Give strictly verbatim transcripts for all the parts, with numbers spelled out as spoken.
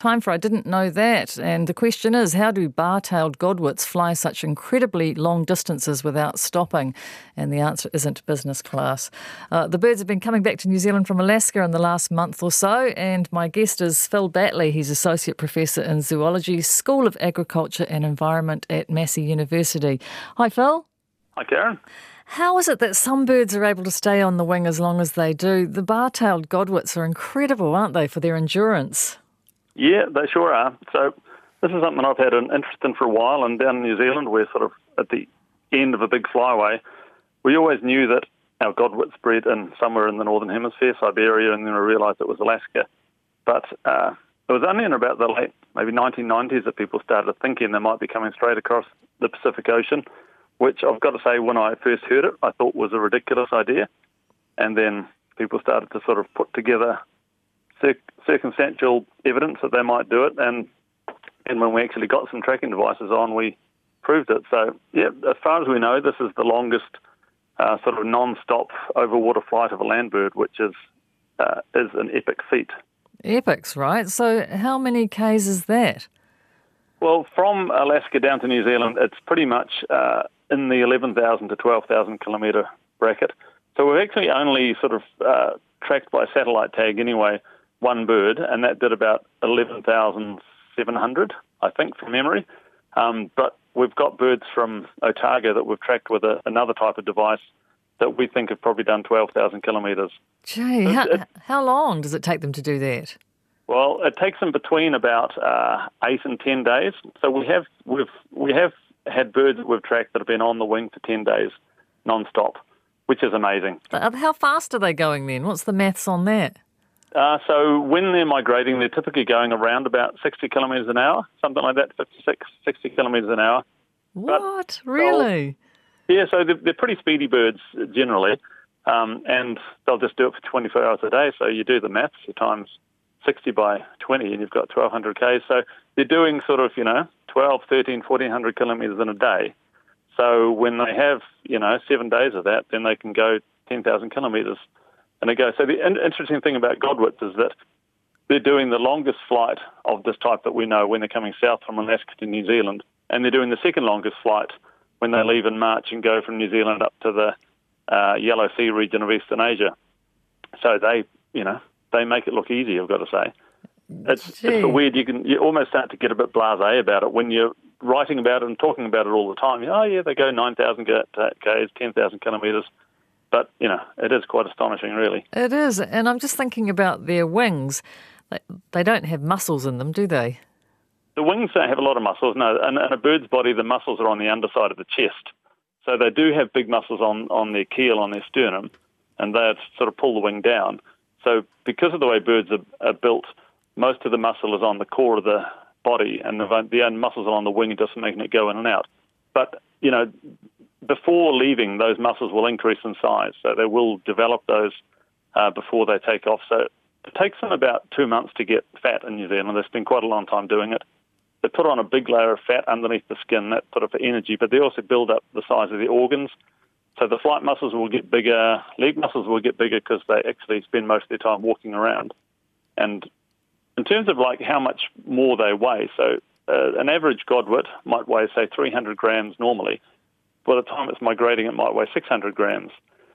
Time for I Didn't Know That. And the question is, how do bar-tailed godwits fly such incredibly long distances without stopping? And the answer isn't business class. Uh, the birds have been coming back to New Zealand from Alaska in the last month or so. And my guest is Phil Batley. He's Associate Professor in Zoology, School of Agriculture and Environment at Massey University. Hi, Phil. Hi, Karen. How is it that some birds are able to stay on the wing as long as they do? The bar-tailed godwits are incredible, aren't they, for their endurance? Yeah, they sure are. So this is something I've had an interest in for a while, and down in New Zealand, we're sort of at the end of a big flyway. We always knew that our godwits bred in somewhere in the Northern Hemisphere, Siberia, and then we realised it was Alaska. But uh, it was only in about the late, maybe nineteen nineties that people started thinking they might be coming straight across the Pacific Ocean, which I've got to say, when I first heard it, I thought was a ridiculous idea. And then people started to sort of put together circumstantial evidence that they might do it, and and when we actually got some tracking devices on, we proved it. So, yeah, as far as we know, this is the longest uh, sort of non-stop overwater flight of a land bird, which is uh, is an epic feat. Epics, right? So how many Ks is that? Well, from Alaska down to New Zealand, it's pretty much uh, in the eleven thousand to twelve thousand kilometre bracket. So we've actually only sort of uh, tracked by satellite tag anyway, one bird, and that did about eleven thousand seven hundred, I think, from memory. Um, but we've got birds from Otago that we've tracked with a, another type of device that we think have probably done twelve thousand kilometres. Gee, So how, it, how long does it take them to do that? Well, it takes them between about uh, eight and ten days. So we have we've we have had birds that we've tracked that have been on the wing for ten days non-stop, which is amazing. How fast are they going then? What's the maths on that? Uh, so when they're migrating, they're typically going around about sixty kilometres an hour, something like that, fifty-six, sixty kilometres an hour. What? Really? Yeah, so they're, they're pretty speedy birds generally, um, and they'll just do it for twenty-four hours a day. So you do the maths, you times sixty by twenty, and you've got twelve hundred Ks. So they're doing sort of, you know, twelve, thirteen, fourteen hundred kilometres in a day. So when they have, you know, seven days of that, then they can go ten thousand kilometres. And they go. So the in- interesting thing about godwits is that they're doing the longest flight of this type that we know when they're coming south from Alaska to New Zealand, and they're doing the second longest flight when they leave in March and go from New Zealand up to the uh, Yellow Sea region of Eastern Asia. So they, you know, they make it look easy, I've got to say. It's, it's weird. You can you almost start to get a bit blasé about it when you're writing about it and talking about it all the time. Oh, yeah, they go nine thousand Ks, ten thousand kilometres. But, you know, it is quite astonishing, really. It is. And I'm just thinking about their wings. They, they don't have muscles in them, do they? The wings don't have a lot of muscles, no. And in a bird's body, the muscles are on the underside of the chest. So they do have big muscles on, on their keel, on their sternum, and they sort of pull the wing down. So because of the way birds are, are built, most of the muscle is on the core of the body, and the, the muscles are on the wing, just making it go in and out. But, you know, before leaving, those muscles will increase in size, so they will develop those uh, before they take off. So it takes them about two months to get fat in New Zealand. They spend quite a long time doing it. They put on a big layer of fat underneath the skin, that's sort of for energy, but they also build up the size of the organs. So the flight muscles will get bigger, leg muscles will get bigger because they actually spend most of their time walking around. And in terms of like how much more they weigh, so uh, an average godwit might weigh, say, three hundred grams normally. By the time it's migrating, it might weigh six hundred grams.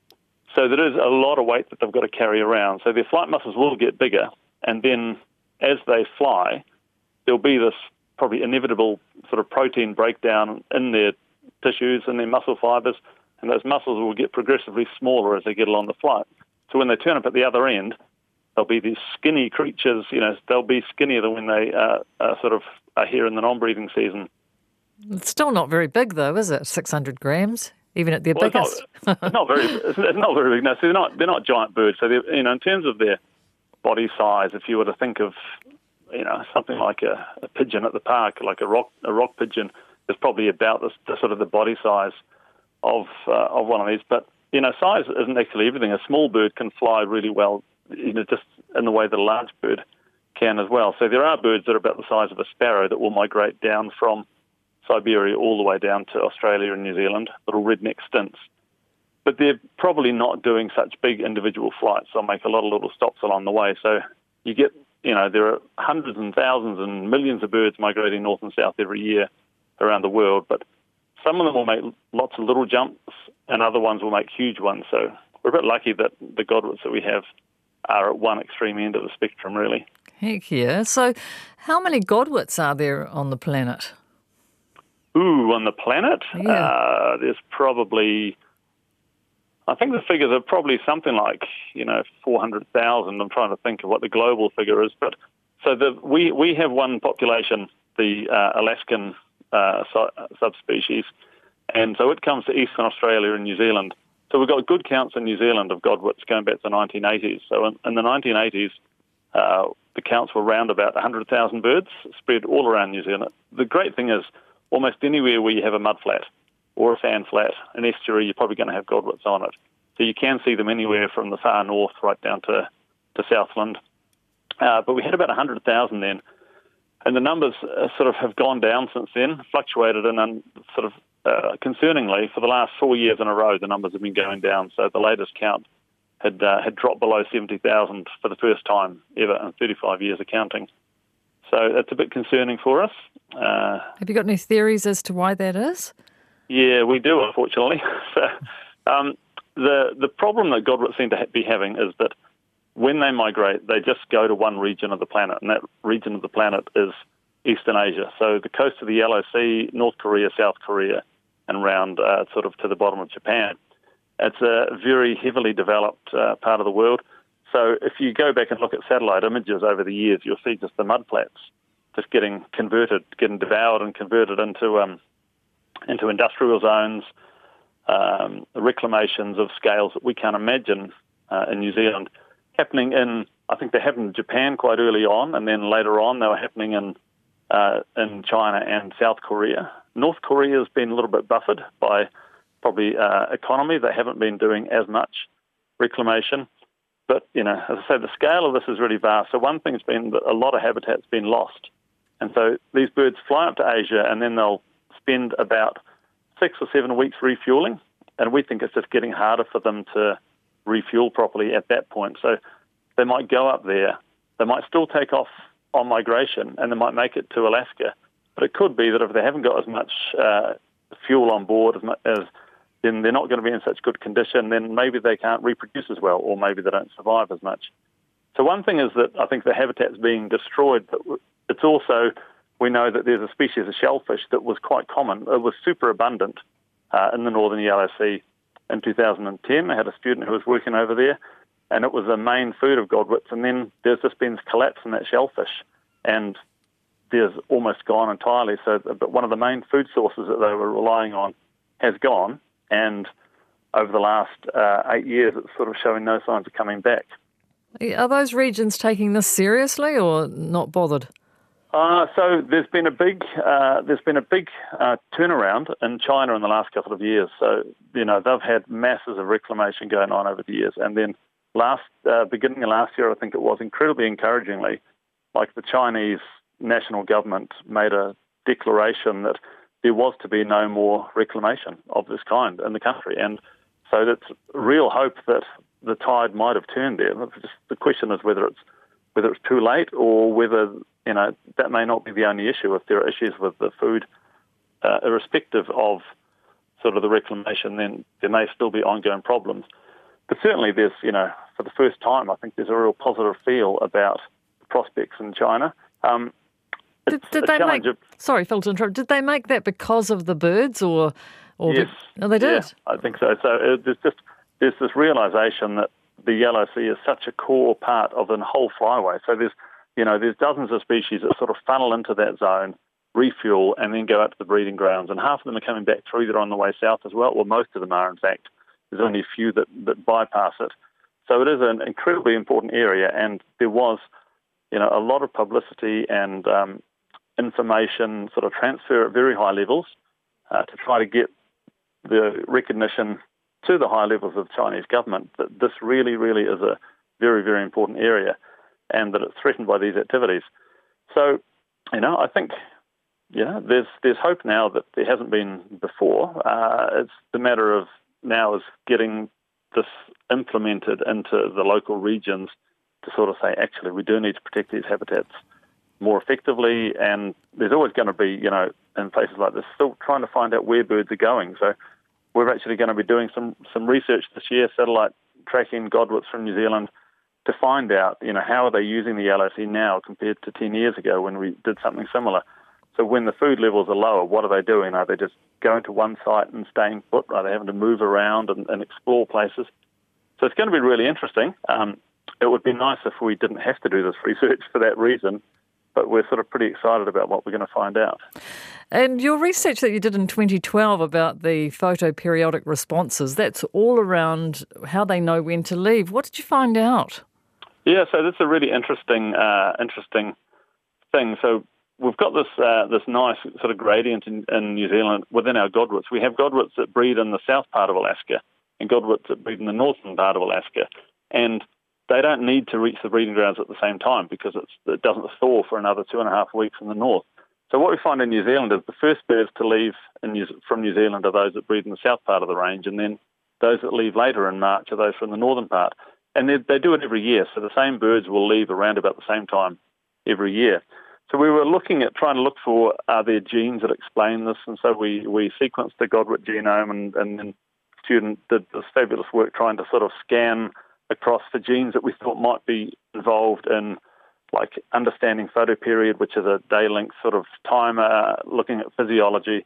So there is a lot of weight that they've got to carry around. So their flight muscles will get bigger, and then as they fly, there'll be this probably inevitable sort of protein breakdown in their tissues and their muscle fibres, and those muscles will get progressively smaller as they get along the flight. So when they turn up at the other end, they'll be these skinny creatures, you know, they'll be skinnier than when they uh, are sort of are here in the non-breeding season. It's still not very big, though, is it? six hundred grams, even at their well, biggest. It's not, it's not very. It's not very big. No, so they're not. They're not giant birds. So they're, you know, in terms of their body size, if you were to think of, you know, something like a, a pigeon at the park, like a rock a rock pigeon, is probably about the, the sort of the body size of uh, of one of these. But you know, size isn't actually everything. A small bird can fly really well, you know, just in the way that a large bird can as well. So there are birds that are about the size of a sparrow that will migrate down from Siberia all the way down to Australia and New Zealand, little redneck stints. But they're probably not doing such big individual flights. They'll make a lot of little stops along the way. So you get you know, there are hundreds and thousands and millions of birds migrating north and south every year around the world, but some of them will make lots of little jumps and other ones will make huge ones. So we're a bit lucky that the godwits that we have are at one extreme end of the spectrum, really. Heck yeah. So how many godwits are there on the planet? Ooh, on the planet? Yeah. Uh, there's probably, I think the figures are probably something like, you know, four hundred thousand. I'm trying to think of what the global figure is. But so the, we, we have one population, the uh, Alaskan uh, subspecies, and so it comes to eastern Australia and New Zealand. So we've got good counts in New Zealand of godwits going back to the nineteen eighties. So in, in the nineteen eighties, uh, the counts were around about one hundred thousand birds spread all around New Zealand. The great thing is almost anywhere where you have a mudflat or a sand flat, an estuary, you're probably going to have godwits on it. So you can see them anywhere from the far north right down to, to Southland. Uh, but we had about one hundred thousand then. And the numbers uh, sort of have gone down since then, fluctuated, and um, sort of uh, concerningly, for the last four years in a row, the numbers have been going down. So the latest count had uh, had dropped below seventy thousand for the first time ever in thirty-five years of counting. So that's a bit concerning for us. Uh, Have you got any theories as to why that is? Yeah, we do, unfortunately. so, um, the the problem that godwits seem to ha- be having is that when they migrate, they just go to one region of the planet, and that region of the planet is Eastern Asia. So the coast of the Yellow Sea, North Korea, South Korea, and round uh, sort of to the bottom of Japan. It's a very heavily developed uh, part of the world. So if you go back and look at satellite images over the years, you'll see just the mudflats just getting converted, getting devoured and converted into um, into industrial zones, um, reclamations of scales that we can't imagine uh, in New Zealand. Happening in, I think they happened in Japan quite early on, and then later on they were happening in uh, in China and South Korea. North Korea has been a little bit buffered by probably uh, economy. They haven't been doing as much reclamation. But, you know, as I say, the scale of this is really vast. So one thing's been that a lot of habitat's been lost. And so these birds fly up to Asia and then they'll spend about six or seven weeks refueling. And we think it's just getting harder for them to refuel properly at that point. So they might go up there. They might still take off on migration and they might make it to Alaska. But it could be that if they haven't got as much uh, fuel on board as, much as then they're not going to be in such good condition, then maybe they can't reproduce as well, or maybe they don't survive as much. So one thing is that I think the habitat's being destroyed, but it's also, we know that there's a species of shellfish that was quite common. It was super abundant uh, in the northern Yellow Sea in two thousand ten. I had a student who was working over there, and it was the main food of godwits, and then there's just been this collapse in that shellfish, and there's almost gone entirely. So but one of the main food sources that they were relying on has gone. And over the last uh, eight years, it's sort of showing no signs of coming back. Are those regions taking this seriously or not bothered? Uh, so there's been a big uh, there's been a big uh, turnaround in China in the last couple of years. So you know they've had masses of reclamation going on over the years, and then last uh, beginning of last year, I think it was incredibly encouragingly, like the Chinese national government made a declaration that there was to be no more reclamation of this kind in the country. And so that's real hope that the tide might have turned there. Just the question is whether it's whether it's too late or whether, you know, that may not be the only issue. If there are issues with the food, uh, irrespective of sort of the reclamation, then there may still be ongoing problems. But certainly there's, you know, for the first time, I think there's a real positive feel about the prospects in China. Um, Did, did they make? Of, sorry, Phil, to interrupt. Did they make that because of the birds, or? or yes, be, oh, they did. Yeah, I think so. So uh, there's just there's this realization that the Yellow Sea is such a core part of the whole flyway. So there's you know there's dozens of species that sort of funnel into that zone, refuel, and then go out to the breeding grounds. And half of them are coming back through that are on the way south as well. Well, most of them are, in fact. There's only a few that that bypass it. So it is an incredibly important area, and there was, you know, a lot of publicity and um, information sort of transfer at very high levels uh, to try to get the recognition to the high levels of the Chinese government that this really, really is a very, very important area and that it's threatened by these activities. So, you know, I think, you know, there's there's hope now that there hasn't been before. Uh, it's the matter of now is getting this implemented into the local regions to sort of say, actually, we do need to protect these habitats more effectively, and there's always going to be, you know, in places like this, still trying to find out where birds are going. So we're actually going to be doing some, some research this year, satellite tracking godwits from New Zealand, to find out, you know, how are they using the L O C now compared to ten years ago when we did something similar. So when the food levels are lower, what are they doing? Are they just going to one site and staying put? Are they having to move around and, and explore places? So it's going to be really interesting. Um, it would be nice if we didn't have to do this research for that reason, but we're sort of pretty excited about what we're going to find out. And your research that you did in twenty twelve about the photoperiodic responses, that's all around how they know when to leave. What did you find out? Yeah, so that's a really interesting, uh, interesting thing. So we've got this uh, this nice sort of gradient in, in New Zealand within our godwits. We have godwits that breed in the south part of Alaska and godwits that breed in the northern part of Alaska, and they don't need to reach the breeding grounds at the same time because it's, it doesn't thaw for another two and a half weeks in the north. So what we find in New Zealand is the first birds to leave in New, from New Zealand are those that breed in the south part of the range, and then those that leave later in March are those from the northern part. And they, they do it every year, so the same birds will leave around about the same time every year. So we were looking at trying to look for are there genes that explain this, and so we, we sequenced the godwit genome, and, and then the student did this fabulous work trying to sort of scan across for genes that we thought might be involved in, like understanding photoperiod, which is a day-length sort of timer, looking at physiology.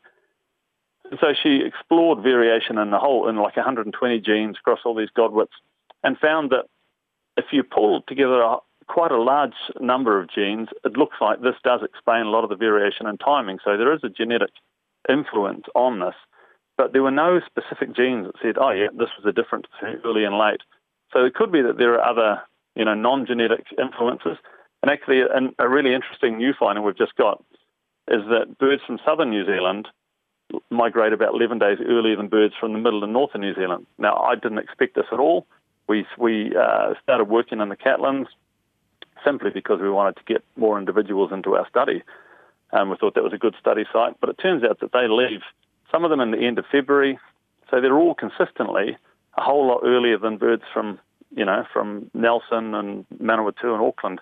And so she explored variation in the whole, in like one hundred twenty genes across all these godwits, and found that if you pull together a, quite a large number of genes, it looks like this does explain a lot of the variation in timing. So there is a genetic influence on this, but there were no specific genes that said, oh yeah, this was a difference between early and late. So it could be that there are other, you know, non-genetic influences. And actually, a, a really interesting new finding we've just got is that birds from southern New Zealand migrate about eleven days earlier than birds from the middle and northern New Zealand. Now, I didn't expect this at all. We we uh, started working in the Catlins simply because we wanted to get more individuals into our study. Um, we thought that was a good study site, but it turns out that they leave, some of them in the end of February, so they're all consistently a whole lot earlier than birds from, you know, from Nelson and Manawatu and Auckland.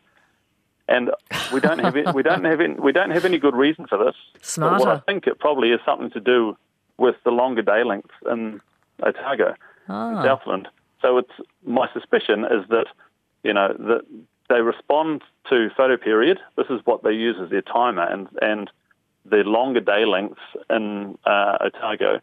And we don't have it, we don't have any, we don't have any good reason for this. Smarter. But what I think it probably is something to do with the longer day lengths in Otago, ah. in Southland. So it's my suspicion is that, you know, that they respond to photoperiod. This is what they use as their timer, and and the longer day lengths in uh, Otago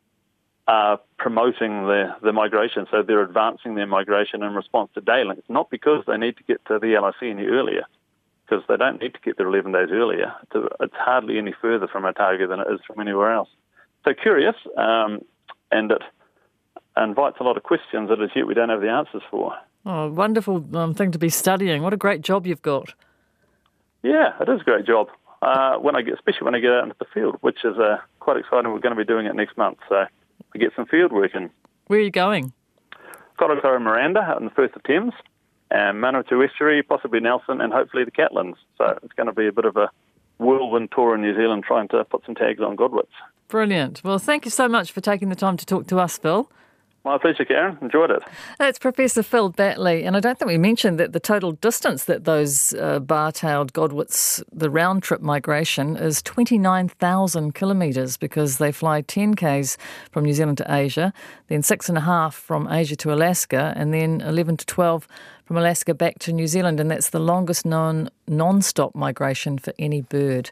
are promoting the, the migration. So they're advancing their migration in response to day length, not because they need to get to the L I C any earlier, because they don't need to get there eleven days earlier. It's hardly any further from Otago than it is from anywhere else. So curious, um, and it invites a lot of questions that as yet we don't have the answers for. Oh, wonderful um, thing to be studying. What a great job you've got. Yeah, it is a great job. Uh, when I get, especially when I get out into the field, which is uh, quite exciting. We're going to be doing it next month, so we get some field work in. Where are you going? Korokoro Miranda out in the Firth of Thames, and Manawatu Estuary, possibly Nelson, and hopefully the Catlins. So it's going to be a bit of a whirlwind tour in New Zealand trying to put some tags on godwits. Brilliant. Well, thank you so much for taking the time to talk to us, Phil. My pleasure, Karen. Enjoyed it. That's Professor Phil Batley, and I don't think we mentioned that the total distance that those uh, bar-tailed godwits, the round-trip migration, is twenty-nine thousand kilometres because they fly ten kays from New Zealand to Asia, then six and a half from Asia to Alaska, and then eleven to twelve from Alaska back to New Zealand, and that's the longest known non-stop migration for any bird.